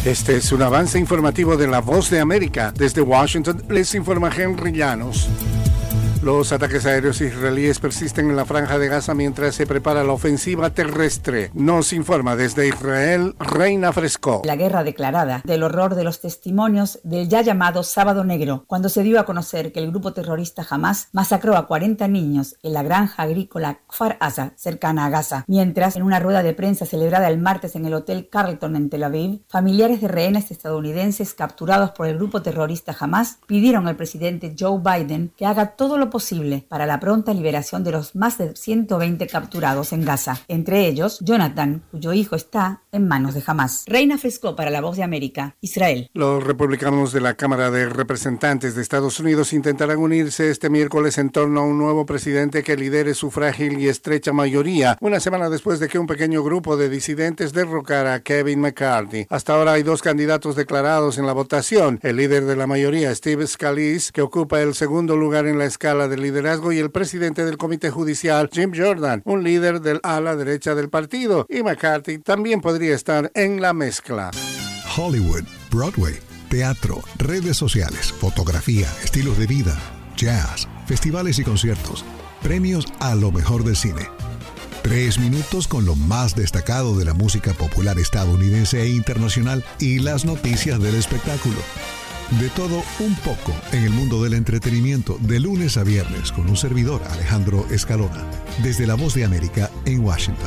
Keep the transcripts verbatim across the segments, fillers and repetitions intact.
Este es un avance informativo de La Voz de América. Desde Washington les informa Henry Llanos. Los ataques aéreos israelíes persisten en la Franja de Gaza mientras se prepara la ofensiva terrestre. Nos informa desde Israel, Reina Fresco. La guerra declarada, del horror de los testimonios del ya llamado Sábado Negro, cuando se dio a conocer que el grupo terrorista Hamás masacró a cuarenta niños en la granja agrícola Kfar Aza, cercana a Gaza. Mientras, en una rueda de prensa celebrada el martes en el Hotel Carlton en Tel Aviv, familiares de rehenes estadounidenses capturados por el grupo terrorista Hamás pidieron al presidente Joe Biden que haga todo lo posible para la pronta liberación de los más de ciento veinte capturados en Gaza, entre ellos Jonathan, cuyo hijo está en manos de Hamás. Reina Fresco para La Voz de América, Israel. Los republicanos de la Cámara de Representantes de Estados Unidos intentarán unirse este miércoles en torno a un nuevo presidente que lidere su frágil y estrecha mayoría, una semana después de que un pequeño grupo de disidentes derrocara a Kevin McCarthy. Hasta ahora hay dos candidatos declarados en la votación, el líder de la mayoría, Steve Scalise, que ocupa el segundo lugar en la escala de liderazgo, y el presidente del Comité Judicial, Jim Jordan, un líder del ala derecha del partido, y McCarthy también podría estar en la mezcla. Hollywood, Broadway, teatro, redes sociales, fotografía, estilos de vida, jazz, festivales y conciertos, premios a lo mejor del cine. Tres minutos con lo más destacado de la música popular estadounidense e internacional y las noticias del espectáculo. De todo un poco en el mundo del entretenimiento, de lunes a viernes, con un servidor, Alejandro Escalona, desde La Voz de América en Washington.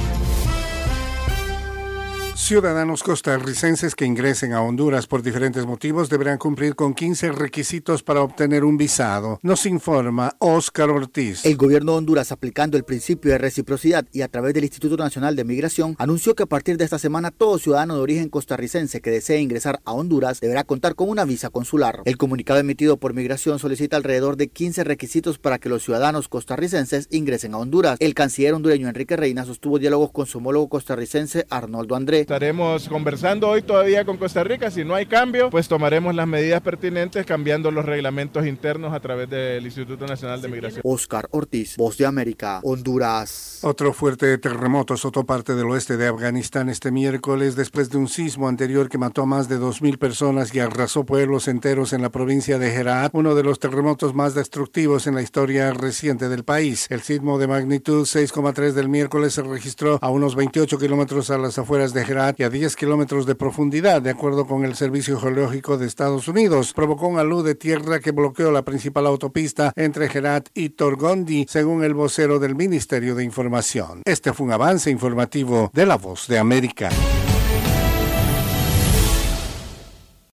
Ciudadanos costarricenses que ingresen a Honduras por diferentes motivos deberán cumplir con quince requisitos para obtener un visado. Nos informa Oscar Ortiz. El gobierno de Honduras, aplicando el principio de reciprocidad y a través del Instituto Nacional de Migración, anunció que a partir de esta semana todo ciudadano de origen costarricense que desee ingresar a Honduras deberá contar con una visa consular. El comunicado emitido por Migración solicita alrededor de quince requisitos para que los ciudadanos costarricenses ingresen a Honduras. El canciller hondureño Enrique Reina sostuvo diálogos con su homólogo costarricense Arnoldo André. Estaremos conversando hoy todavía con Costa Rica. Si no hay cambio, pues tomaremos las medidas pertinentes cambiando los reglamentos internos a través del Instituto Nacional de Migración. Oscar Ortiz, Voz de América, Honduras. Otro fuerte terremoto azotó parte del oeste de Afganistán este miércoles después de un sismo anterior que mató a más de dos mil personas y arrasó pueblos enteros en la provincia de Herat, uno de los terremotos más destructivos en la historia reciente del país. El sismo de magnitud seis coma tres del miércoles se registró a unos veintiocho kilómetros a las afueras de Herat y a diez kilómetros de profundidad, de acuerdo con el Servicio Geológico de Estados Unidos. Provocó un alud de tierra que bloqueó la principal autopista entre Herat y Torgondi, según el vocero del Ministerio de Información. Este fue un avance informativo de La Voz de América.